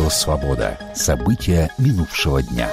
Радио «Свобода». События минувшего дня.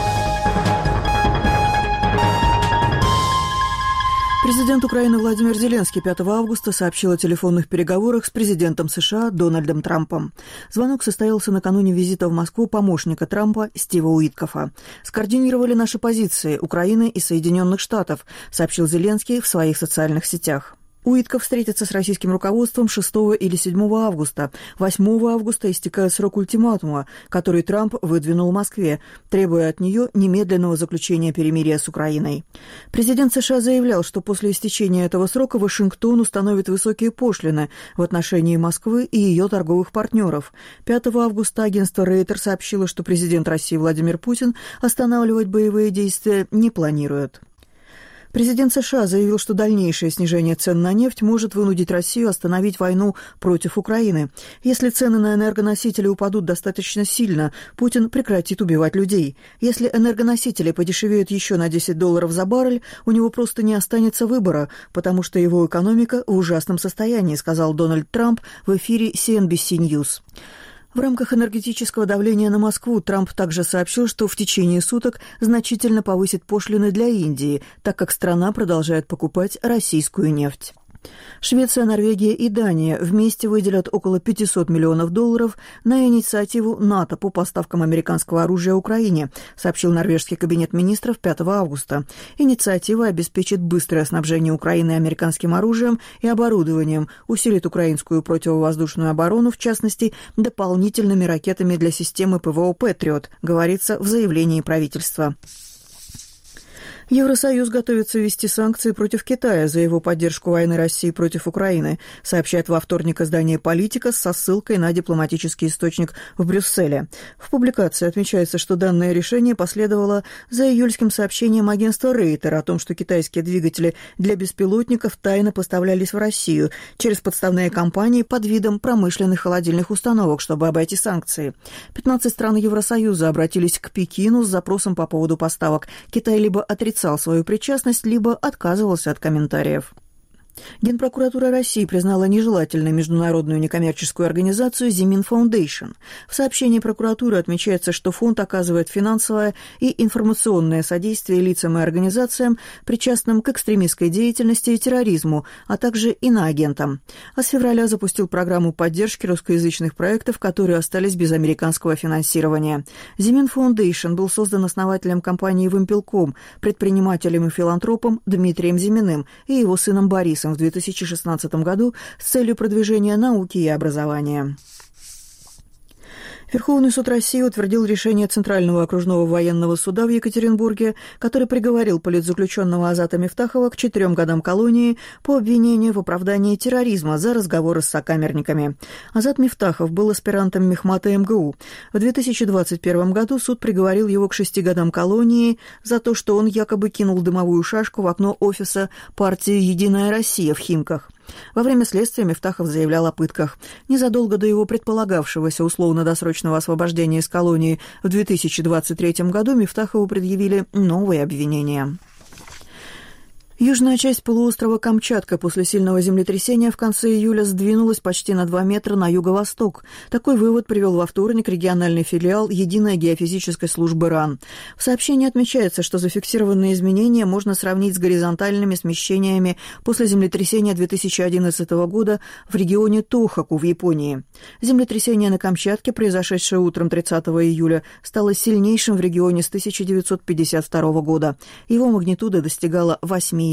Президент Украины Владимир Зеленский 5 августа сообщил о телефонных переговорах с президентом США Дональдом Трампом. Звонок состоялся накануне визита в Москву помощника Трампа Стива Уиткофа. «Скоординировали наши позиции Украины и Соединенных Штатов», сообщил Зеленский в своих социальных сетях. Уитков встретится с российским руководством 6 или 7 августа. 8 августа истекает срок ультиматума, который Трамп выдвинул Москве, требуя от нее немедленного заключения перемирия с Украиной. Президент США заявлял, что после истечения этого срока Вашингтон установит высокие пошлины в отношении Москвы и ее торговых партнеров. 5 августа агентство Рейтер сообщило, что президент России Владимир Путин останавливать боевые действия не планирует. Президент США заявил, что дальнейшее снижение цен на нефть может вынудить Россию остановить войну против Украины. Если цены на энергоносители упадут достаточно сильно, Путин прекратит убивать людей. Если энергоносители подешевеют еще на $10 за баррель, у него просто не останется выбора, потому что его экономика в ужасном состоянии, сказал Дональд Трамп в эфире CNBC News. В рамках энергетического давления на Москву Трамп также сообщил, что в течение суток значительно повысит пошлины для Индии, так как страна продолжает покупать российскую нефть. Швеция, Норвегия и Дания вместе выделят около $500 миллионов на инициативу НАТО по поставкам американского оружия Украине, сообщил норвежский кабинет министров 5 августа. Инициатива обеспечит быстрое снабжение Украины американским оружием и оборудованием, усилит украинскую противовоздушную оборону, в частности, дополнительными ракетами для системы ПВО «Патриот», говорится в заявлении правительства. Евросоюз готовится ввести санкции против Китая за его поддержку войны России против Украины, сообщает во вторник издание «Политика» со ссылкой на дипломатический источник в Брюсселе. В публикации отмечается, что данное решение последовало за июльским сообщением агентства Рейтер о том, что китайские двигатели для беспилотников тайно поставлялись в Россию через подставные компании под видом промышленных холодильных установок, чтобы обойти санкции. 15 стран Евросоюза обратились к Пекину с запросом по поводу поставок. Китай либо отрицал свою причастность, либо отказывался от комментариев. Генпрокуратура России признала нежелательной международную некоммерческую организацию «Зимин Фаундейшн». В сообщении прокуратуры отмечается, что фонд оказывает финансовое и информационное содействие лицам и организациям, причастным к экстремистской деятельности и терроризму, а также иноагентам. А с февраля запустил программу поддержки русскоязычных проектов, которые остались без американского финансирования. «Зимин Фаундейшн» был создан основателем компании «Вымпелком», предпринимателем и филантропом Дмитрием Зиминым и его сыном Борисом в 2016 году с целью продвижения науки и образования. Верховный суд России утвердил решение Центрального окружного военного суда в Екатеринбурге, который приговорил политзаключенного Азата Мифтахова к 4 годам колонии по обвинению в оправдании терроризма за разговоры с сокамерниками. Азат Мифтахов был аспирантом Мехмата МГУ. В 2021 году суд приговорил его к 6 годам колонии за то, что он якобы кинул дымовую шашку в окно офиса партии «Единая Россия» в Химках. Во время следствия Мифтахов заявлял о пытках. Незадолго до его предполагавшегося условно-досрочного освобождения из колонии в 2023 году Мифтахову предъявили новые обвинения. Южная часть полуострова Камчатка после сильного землетрясения в конце июля сдвинулась почти на 2 метра на юго-восток. Такой вывод привел во вторник региональный филиал Единой геофизической службы РАН. В сообщении отмечается, что зафиксированные изменения можно сравнить с горизонтальными смещениями после землетрясения 2011 года в регионе Тохаку в Японии. Землетрясение на Камчатке, произошедшее утром 30 июля, стало сильнейшим в регионе с 1952 года. Его магнитуда достигала 8,8.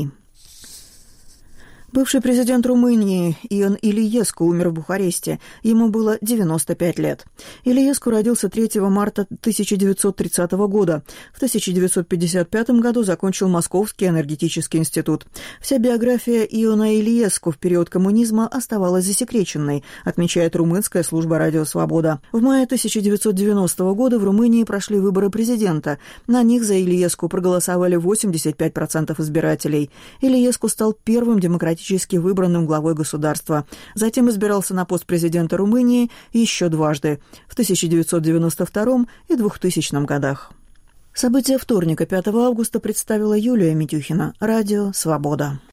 Бывший президент Румынии Ион Илиеску умер в Бухаресте. Ему было 95 лет. Илиеску родился 3 марта 1930 года. В 1955 году закончил Московский энергетический институт. Вся биография Иона Илиеску в период коммунизма оставалась засекреченной, отмечает румынская служба «Радио Свобода». В мае 1990 года в Румынии прошли выборы президента. На них за Илиеску проголосовали 85% избирателей. Илиеску стал первым демократическим выбранным главой государства. Затем избирался на пост президента Румынии еще дважды – в 1992 и 2000 годах. События вторника, 5 августа, представила Юлия Митюхина. Радио «Свобода».